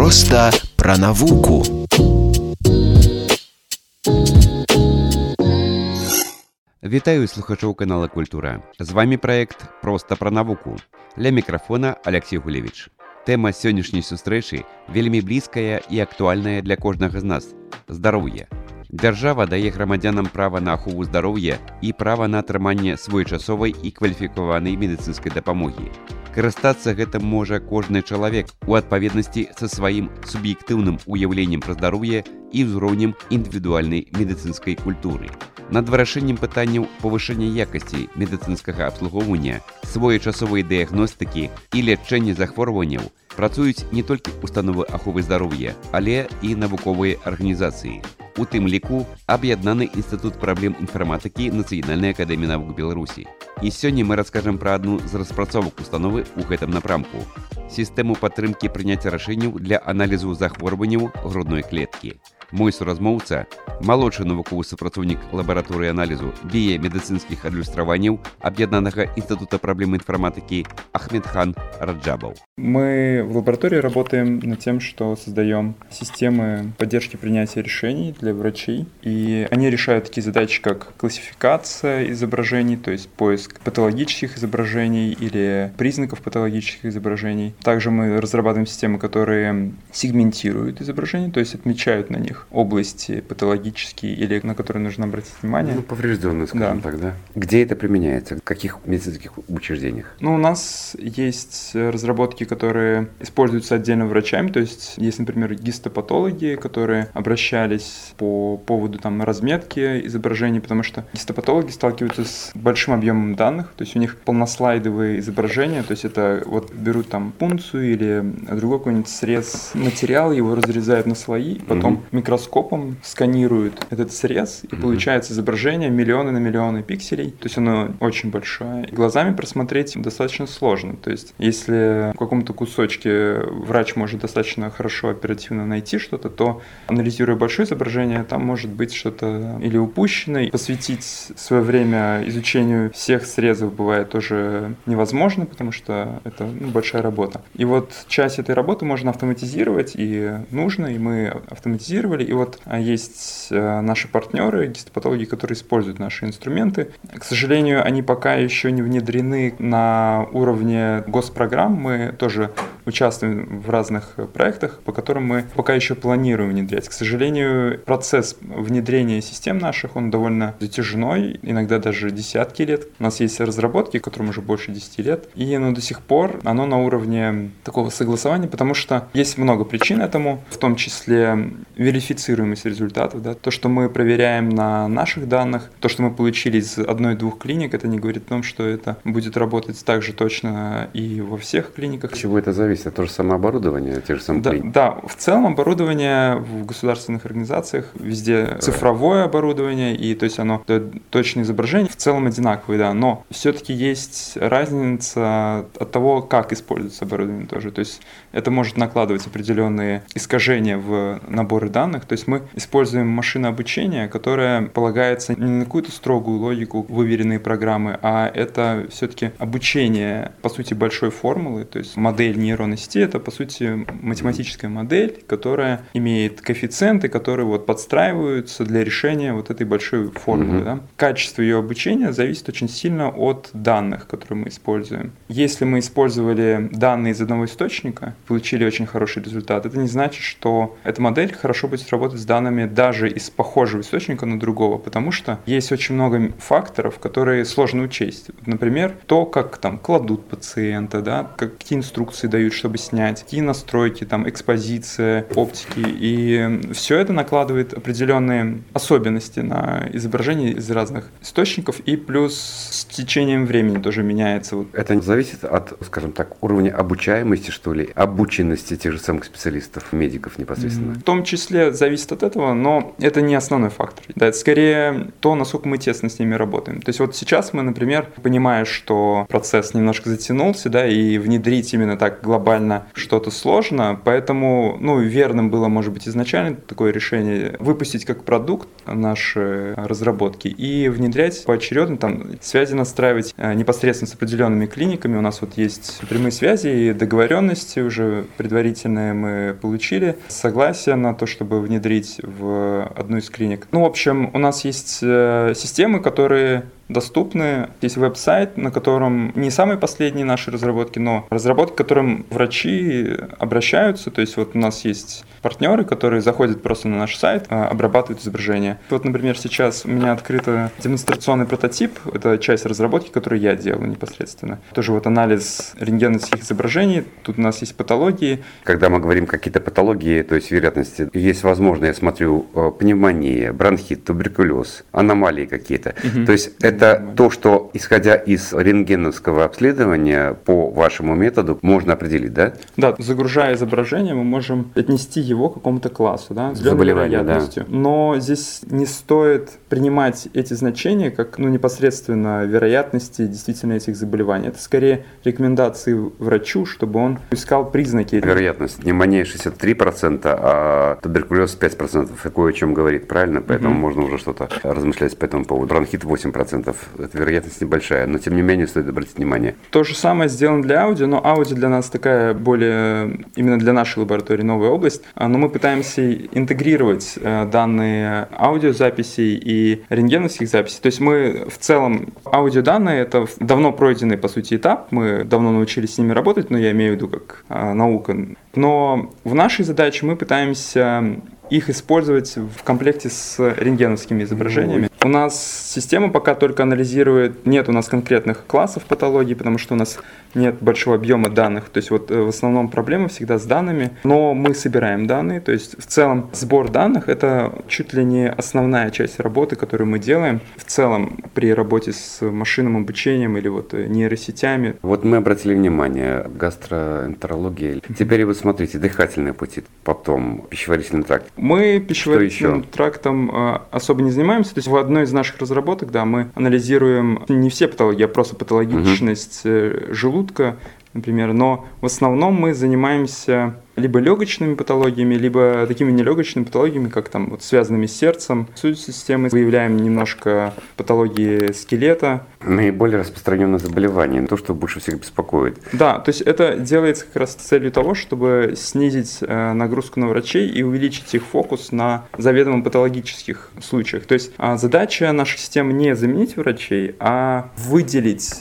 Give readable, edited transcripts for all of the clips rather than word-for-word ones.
Проста пра навуку. Вітаю слухачоў канала Культура. З вами праект «Проста пра навуку». Ля мікрафона Алексей Гулевіч. Тэма сённяшняй сустрэчы вельмі блізкая і актуальная для кожнага з нас – здароўе. Дзяржава дае грамадзянам права на ахову здароўя і права на атрыманне своечасовай і кваліфікаванай медыцынскай дапамогі. Карыстацца гэтым можа кожны чалавек у адпаведнасці са сваім суб'ектыўным уяўленнем пра здароўе і ўзроўнем індывідуальнай медыцынскай культуры. Над вырашэннем пытанняў павышэння якасці медыцынскага абслугоўвання, своечасовай дыягностыкі і лячэння захворванняў працуюць не толькі установы аховы здароўя, але і навуковыя арганізацыі. У тым ліку аб'яднаны Інстытут праблем інфарматыкі Нацыянальнай акадэміі навук Беларусі. І сёння мы раскажам пра адну з распрацовак установы ў гэтым напрамку – сістэму падтрымкі прыняцця рашэнняў для аналізу захворванняў грудной клеткі. Мой суразмоўца, малодшы навуковы супрацоўнік лабараторыі аналізу біямедыцынскіх адлюстраванняў Объединенного института проблем информатики Ахмедхан Раджабов. Мы в лаборатории работаем над тем, что создаем системы поддержки принятия решений для врачей. И они решают такие задачи, как классификация изображений, то есть поиск патологических изображений или признаков патологических изображений. Также мы разрабатываем системы, которые сегментируют изображения, то есть отмечают на них области патологические или на которые нужно обратить внимание. Поврежденные, скажем так, да? Где это применяется? В каких медицинских учреждениях? У нас есть разработки, которые используются отдельно врачами, то есть есть, например, гистопатологи, которые обращались по поводу разметки изображений, потому что гистопатологи сталкиваются с большим объемом данных, то есть у них полнослайдовые изображения, то есть это берут пункцию или другой какой-нибудь срез материала, его разрезают на слои, потом микроскопом сканируют этот срез, и получается изображение миллионы на миллионы пикселей, то есть оно очень большое. И глазами просмотреть достаточно сложно, то есть если в каком-то кусочке врач может достаточно хорошо оперативно найти что-то, то, анализируя большое изображение, там может быть что-то или упущено. И посвятить свое время изучению всех срезов бывает тоже невозможно, потому что это большая работа. И вот часть этой работы можно автоматизировать, и нужно, и мы автоматизировали. И вот есть наши партнеры, гистопатологи, которые используют наши инструменты. К сожалению, они пока еще не внедрены на уровне госпрограмм. Мы тоже участвуем в разных проектах, по которым мы пока еще планируем внедрять. К сожалению, процесс внедрения систем наших, он довольно затяжной, иногда даже десятки лет. У нас есть разработки, которым уже больше 10 лет, и до сих пор оно на уровне такого согласования, потому что есть много причин этому, в том числе верифицируемость результатов. Да? То, что мы проверяем на наших данных, то, что мы получили из 1-2 клиник, это не говорит о том, что это будет работать так же точно и во всех клиниках. От чего это зависит? Это то же самое оборудование, те же самые клиники? Да, в целом оборудование в государственных организациях везде цифровое оборудование, и то есть оно дает точное изображение, в целом одинаковое, да, но все-таки есть разница от того, как используется оборудование тоже. То есть это может накладывать определенные искажения в наборы данных. То есть мы используем машинное обучение, которое полагается не на какую-то строгую логику, выверенные программы, а это все-таки обучение, по сути, большой формулы. То есть модель нейронной сети — это, по сути, математическая модель, которая имеет коэффициенты, которые подстраиваются для решения этой большой формулы. Да? Качество ее обучения зависит очень сильно от данных, которые мы используем. Если мы использовали данные из одного источника, получили очень хороший результат, это не значит, что эта модель хорошо будет работать с данными даже из похожего источника на другого, потому что есть очень много факторов, которые сложно учесть. Например, то, как кладут пациента, да, какие инструкции дают, чтобы снять, какие настройки, экспозиция, оптики, и все это накладывает определенные особенности на изображение из разных источников, и плюс с течением времени тоже меняется. Это зависит от, скажем так, уровня обучаемости, что ли, обученности тех же самых специалистов, медиков непосредственно? В том числе зависит от этого, но это не основной фактор. Да, это скорее то, насколько мы тесно с ними работаем. То есть сейчас мы, например, понимая, что процесс немножко затянулся, да, и внедрить именно так глобально глобально что-то сложно, поэтому, верным было, может быть, изначально такое решение выпустить как продукт наши разработки и внедрять поочередно, связи настраивать непосредственно с определенными клиниками. У нас вот есть прямые связи и договоренности уже предварительные мы получили, согласие на то, чтобы внедрить в одну из клиник. В общем, у нас есть системы, которые доступны. Есть веб-сайт, на котором не самые последние наши разработки, но разработки, к которым врачи обращаются. То есть вот у нас есть партнеры, которые заходят просто на наш сайт, обрабатывают изображение. Вот, например, сейчас у меня открыт демонстрационный прототип. Это часть разработки, которую я делаю непосредственно. Тоже вот анализ рентгеновских изображений. Тут у нас есть патологии. Когда мы говорим какие-то патологии, то есть вероятности, есть возможно, я смотрю, пневмония, бронхит, туберкулез, аномалии какие-то. То есть это то, что, исходя из рентгеновского обследования, по вашему методу можно определить, да? Да, загружая изображение, мы можем отнести его к какому-то классу, да, с заболевания, вероятностью. Да. Но здесь не стоит принимать эти значения как непосредственно вероятности действительно этих заболеваний. Это скорее рекомендации врачу, чтобы он искал признаки. Вероятность пневмонии 63%, а туберкулез 5%. Такое о чем говорит, правильно? Поэтому можно уже что-то размышлять по этому поводу. Бронхит 8%. Это вероятность небольшая, но тем не менее стоит обратить внимание. То же самое сделано для аудио, но аудио для нас такая более, именно для нашей лаборатории, новая область. Но мы пытаемся интегрировать данные аудиозаписей и рентгеновских записей. То есть мы в целом, аудиоданные — это давно пройденный, по сути, этап. Мы давно научились с ними работать, но я имею в виду как наука. Но в нашей задаче мы пытаемся их использовать в комплекте с рентгеновскими изображениями. У нас система пока только анализирует, нет у нас конкретных классов патологии, потому что у нас нет большого объема данных. То есть вот в основном проблема всегда с данными, но мы собираем данные. То есть в целом сбор данных — это чуть ли не основная часть работы, которую мы делаем в целом при работе с машинным обучением или вот нейросетями. Вот мы обратили внимание, гастроэнтерология. Теперь вы смотрите, дыхательные пути, потом пищеварительный тракт. Мы пищеварительным трактом особо не занимаемся. То есть в одной из наших разработок, да, мы анализируем не все патологии, а просто патологичность желудка, например. Но в основном мы занимаемся либо легочными патологиями, либо такими нелегочными патологиями, как связанными с сердцем, судьей системы. Выявляем немножко патологии скелета. Наиболее распространенное заболевание, то, что больше всех беспокоит. Да, то есть это делается как раз с целью того, чтобы снизить нагрузку на врачей и увеличить их фокус на заведомо патологических случаях. То есть задача нашей системы не заменить врачей, а выделить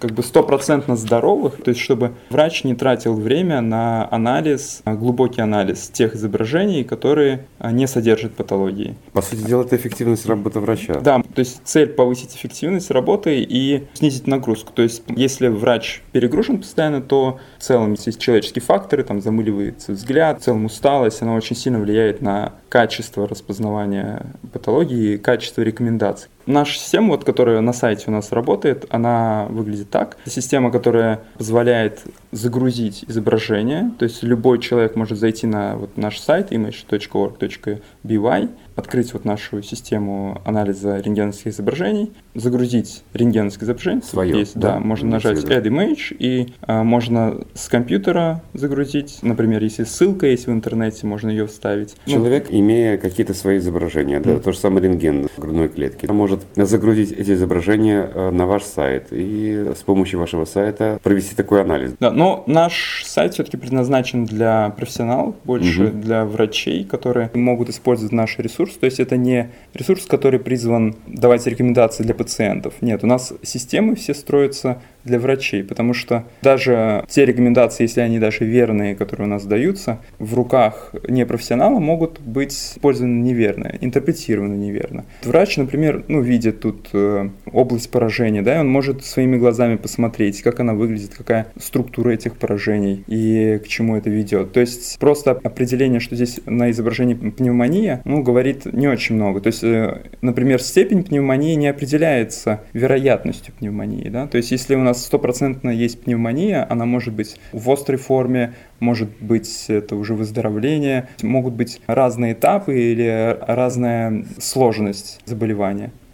100% здоровых, то есть чтобы врач не тратил время на анализ, глубокий анализ тех изображений, которые не содержат патологии. По сути дела, это эффективность работы врача. Да, то есть цель повысить эффективность работы и снизить нагрузку. То есть если врач перегружен постоянно, то в целом есть человеческие факторы, замыливается взгляд, в целом усталость, она очень сильно влияет на качество распознавания патологии и качество рекомендаций. Наша система, которая на сайте у нас работает, она выглядит так. Это система, которая позволяет загрузить изображение. То есть любой человек может зайти на наш сайт image.org.by, открыть нашу систему анализа рентгеновских изображений, загрузить рентгеновское изображение. Свое, есть, да, можно нажать Add Image, и можно с компьютера загрузить. Например, если ссылка есть в интернете, можно ее вставить. Человек, имея какие-то свои изображения, да, то же самое рентген грудной клетки, может загрузить эти изображения на ваш сайт и с помощью вашего сайта провести такой анализ. Да, но наш сайт все-таки предназначен для профессионалов, больше для врачей, которые могут использовать наш ресурс. То есть это не ресурс, который призван давать рекомендации для пациентов. Нет, у нас системы все строятся для врачей, потому что даже те рекомендации, если они даже верные, которые у нас даются, в руках непрофессионала могут быть использованы неверно, интерпретированы неверно. Врач, например, видит тут область поражения, да, и он может своими глазами посмотреть, как она выглядит, какая структура этих поражений и к чему это ведет. То есть просто определение, что здесь на изображении пневмония, говорит не очень много. То есть, например, степень пневмонии не определяется вероятностью пневмонии, да, то есть если у нас 100% есть пневмония, она может быть в острой форме, может быть это уже выздоровление, могут быть разные этапы или разная сложность заболевания.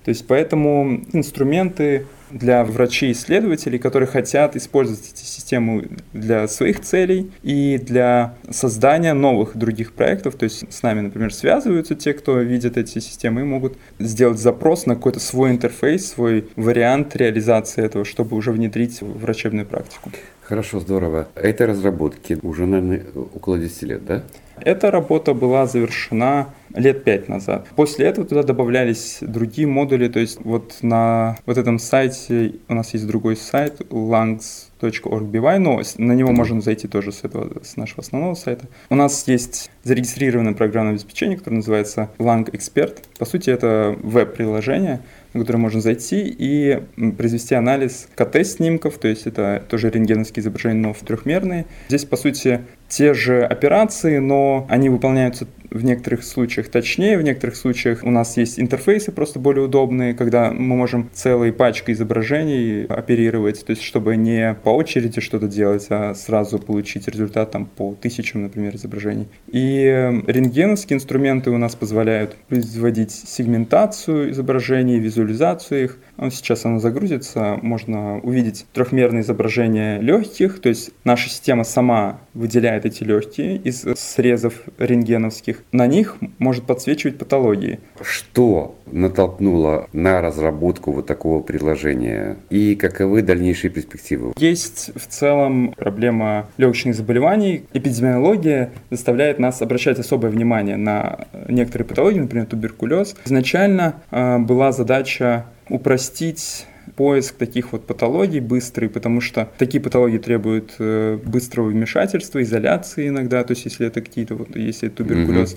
То есть поэтому инструменты для врачей-исследователей, которые хотят использовать эти системы для своих целей и для создания новых других проектов. То есть с нами, например, связываются те, кто видит эти системы, и могут сделать запрос на какой-то свой интерфейс, свой вариант реализации этого, чтобы уже внедрить в врачебную практику. Хорошо, здорово. Этой разработке уже, наверное, около 10 лет, да? Эта работа была завершена лет 5 назад. После этого туда добавлялись другие модули, то есть вот на вот этом сайте у нас есть другой сайт lungs.org.by, но на него можно зайти тоже с нашего основного сайта. У нас есть зарегистрированное программное обеспечение, которое называется Lung Expert. По сути, это веб-приложение, на которое можно зайти и произвести анализ КТ-снимков, то есть это тоже рентгеновские изображения, но в трехмерные. Здесь, по сути, те же операции, но они выполняются в некоторых случаях точнее, в некоторых случаях у нас есть интерфейсы просто более удобные, когда мы можем целой пачкой изображений оперировать, то есть чтобы не по очереди что-то делать, а сразу получить результат там по тысячам, например, изображений. И рентгеновские инструменты у нас позволяют производить сегментацию изображений, визуализацию их. Сейчас оно загрузится, можно увидеть трехмерное изображение легких, то есть наша система сама выделяет эти легкие из срезов рентгеновских. На них может подсвечивать патологии. Что натолкнуло на разработку вот такого приложения и каковы дальнейшие перспективы? Есть в целом проблема легочных заболеваний. Эпидемиология заставляет нас обращать особое внимание на некоторые патологии, например, туберкулез. Изначально была задача упростить поиск таких вот патологий быстрый, потому что такие патологии требуют быстрого вмешательства, изоляции иногда, то есть если это какие-то вот, если туберкулез,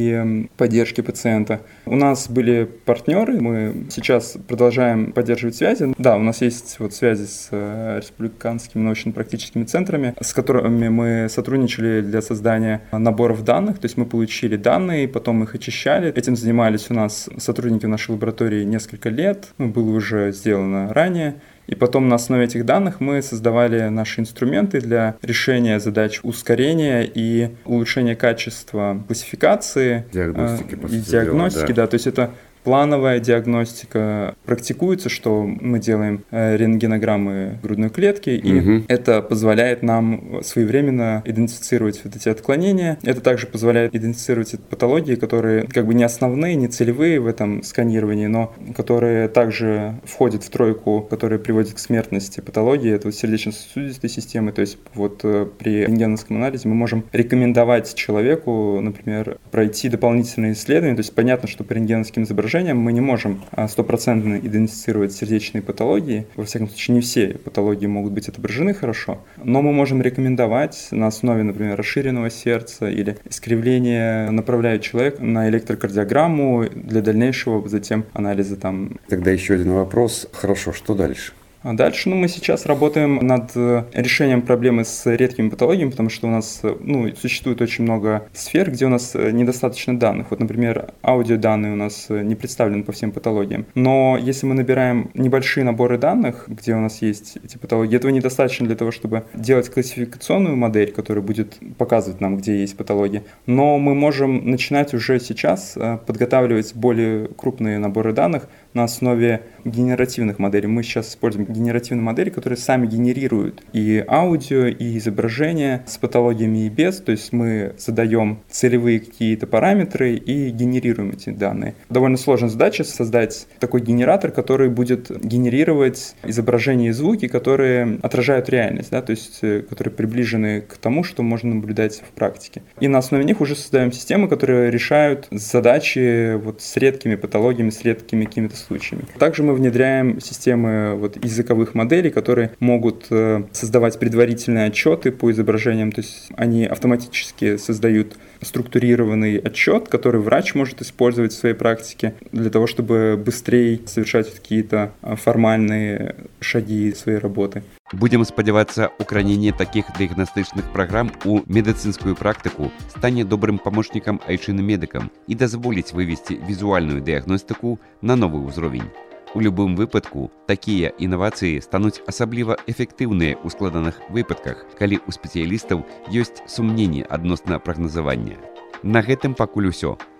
и поддержки пациента. У нас были партнеры, мы сейчас продолжаем поддерживать связи. Да, у нас есть вот связи с республиканскими научно-практическими центрами, с которыми мы сотрудничали для создания наборов данных, то есть мы получили данные, потом их очищали. Этим занимались у нас сотрудники в нашей лаборатории несколько лет, было уже сделано ранее. И потом на основе этих данных мы создавали наши инструменты для решения задач ускорения и улучшения качества классификации диагностики, да. То есть это плановая диагностика практикуется, что мы делаем рентгенограммы грудной клетки, и это позволяет нам своевременно идентифицировать вот эти отклонения. Это также позволяет идентифицировать патологии, которые как бы не основные, не целевые в этом сканировании, но которые также входят в тройку, которые приводят к смертности патологии. Это вот сердечно-сосудистой системы. То есть вот при рентгеновском анализе мы можем рекомендовать человеку, например, пройти дополнительные исследования. То есть понятно, что по рентгеновским изображениям мы не можем стопроцентно идентифицировать сердечные патологии. Во всяком случае, не все патологии могут быть отображены хорошо, но мы можем рекомендовать на основе, например, расширенного сердца или искривления направлять человека на электрокардиограмму для дальнейшего затем анализа там. Тогда еще один вопрос. Хорошо, что дальше? А дальше мы сейчас работаем над решением проблемы с редкими патологиями, потому что у нас существует очень много сфер, где у нас недостаточно данных. Вот, например, аудиоданные у нас не представлены по всем патологиям. Но если мы набираем небольшие наборы данных, где у нас есть эти патологии, этого недостаточно для того, чтобы делать классификационную модель, которая будет показывать нам, где есть патология. Но мы можем начинать уже сейчас подготавливать более крупные наборы данных на основе генеративных моделей. Мы сейчас используем генеративные модели, которые сами генерируют и аудио, и изображения с патологиями и без. То есть мы задаем целевые какие-то параметры и генерируем эти данные. Довольно сложная задача создать такой генератор, который будет генерировать изображения и звуки, которые отражают реальность, да, то есть которые приближены к тому, что можно наблюдать в практике. И на основе них уже создаем системы, которые решают задачи вот с редкими патологиями, с редкими какими-то случаями. Также мы внедряем системы языковых моделей, которые могут создавать предварительные отчеты по изображениям, то есть они автоматически создают структурированный отчет, который врач может использовать в своей практике для того, чтобы быстрее совершать какие-то формальные шаги своей работы. Будем спадзявацца, украненне такіх дыягнастычных праграм у медыцынскую практыку стане добрым памочнікам айчынным медыкам і дазволіць вывесці візуальную дыягностыку на новы ўзровень. У любым выпадку такія інавацыі стануць асабліва эфектыўныя ў складаных выпадках, калі ў спецыялістаў ёсць сумненні адносна прагназавання. На гэтым пакуль усё.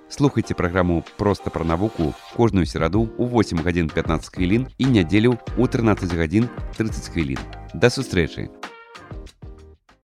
Слухайце праграму «Проста пра навуку» кожную сераду ў 8 гадзін 15 хвілін і нядзелю ў 13 гадзін 30 хвілін. Да сустрэчы!